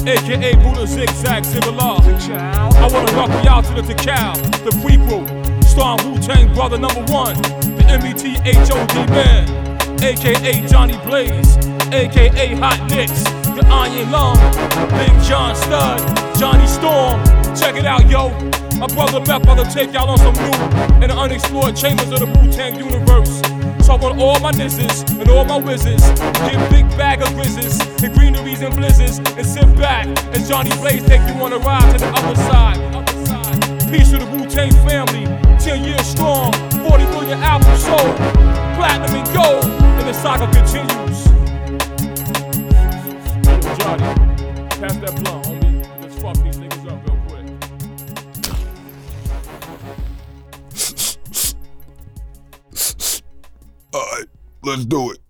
aka Buddha Zigzag Zigala. I wanna welcome y'all to the Tikal, the prequel, starring Wu-Tang Brother #1, the METHOD Man, aka Johnny Blaze, aka Hot Nicks, the Iron Lung, Big John Stud, Johnny Storm. Check it out, yo. My brother Meth about to take y'all on some new and unexplored chambers of the Wu-Tang universe. So I want all my nizzes and all my wizards, get a big bag of grizzlies and greeneries and blizzards, and sit back as Johnny Blaze take you on a ride to the other side. Peace to the Wu-Tang family, 10 years strong, 40 million albums sold, platinum and gold, and the saga continues. Johnny, pass that blunt, homie. Let's fuck these niggas up real quick. Alright, let's do it.